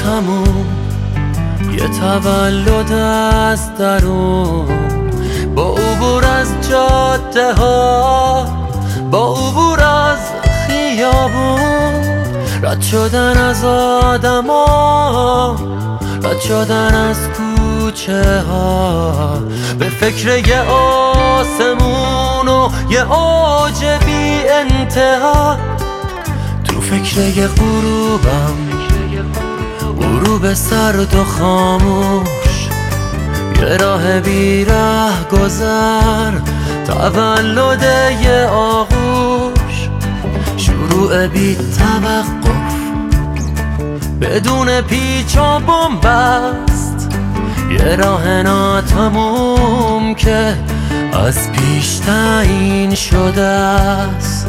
تموم، یه تولد از درون، با عبور از جاده ها، با عبور از خیابون، رد شدن از آدم ها، رد شدن از کوچه ها، به فکر یه آسمون و یه اوج بی انتها، تو فکر یه غروبم، غروب سرد و خاموش، یه راه بی ره گذر، تولد یه آغوش، شروع بی توقف بدون پیچ و بنبست، یه راه ناتموم که از پیش تعیین شده است.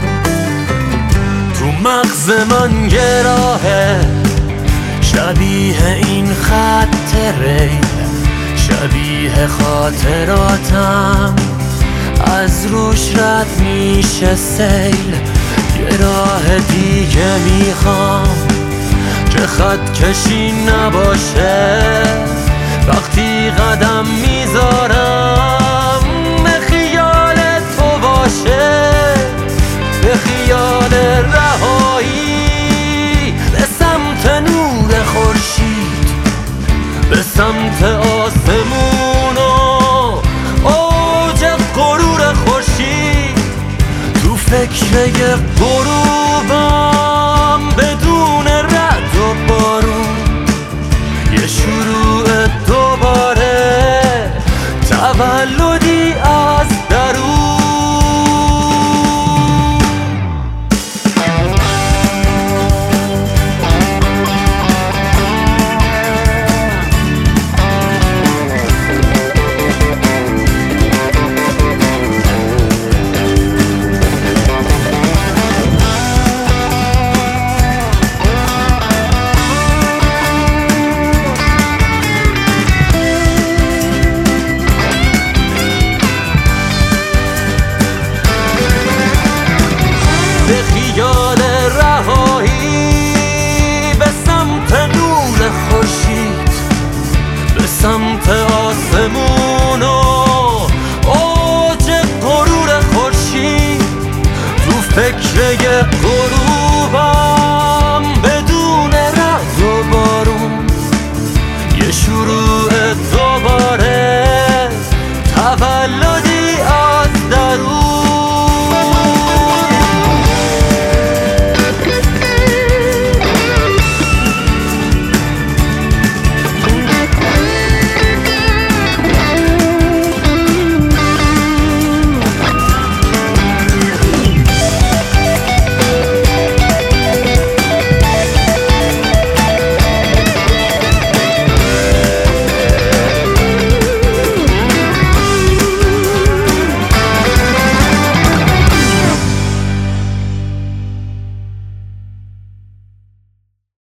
تو مغز من یه راهه شبیه این خط ریل، شبیه خاطراتم از روش رد میشه سیل، یه راه دیگه میخوام که خط کشی نباشه، وقتی قدم میذارم به خیال تو باشه، به خیال رهایی به سمت نور خورشید، به سمت آسمون و اوج غرور خورشید، تو فکر یه غروبم